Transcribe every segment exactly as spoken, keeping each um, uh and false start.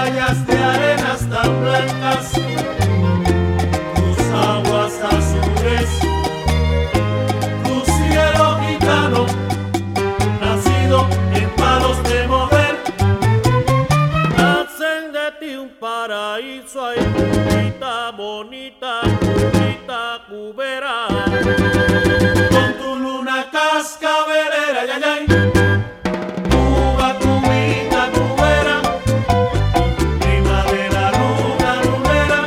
playas de arenas tan blancas, tus aguas azules, tu cielo gitano, nacido en palos de mover, hacen de ti un paraíso, ay, cubita bonita, cubita cubera, con tu luna cascabelera, ay, ay, ay. Cuba, cubita, cubera, prima de la luna lunera,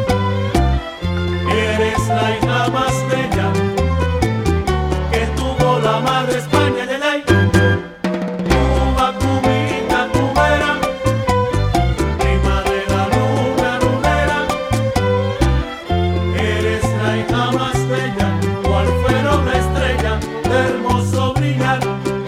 eres la hija más bella que tuvo la madre España, ay, ay, ay. Cuba, cubita, cubera, prima de la luna lunera, eres la hija más bella, cual fuera una estrella de hermoso brillar.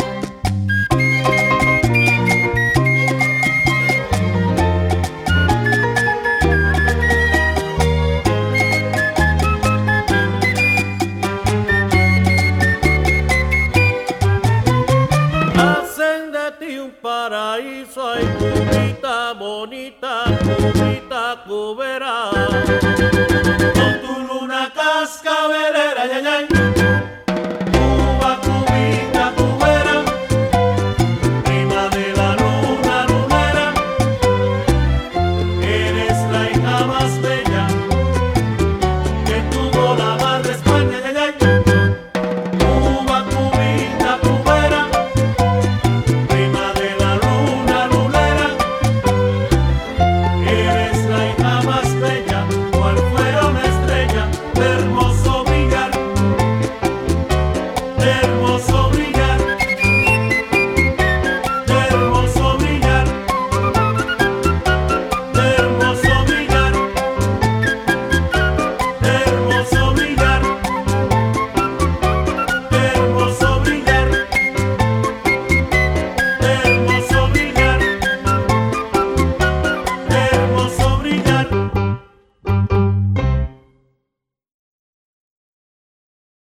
hacen de ti un paraíso, ay, cubita bonita, cubita cubera, Con tu luna cascabelera, ay, ay, ay.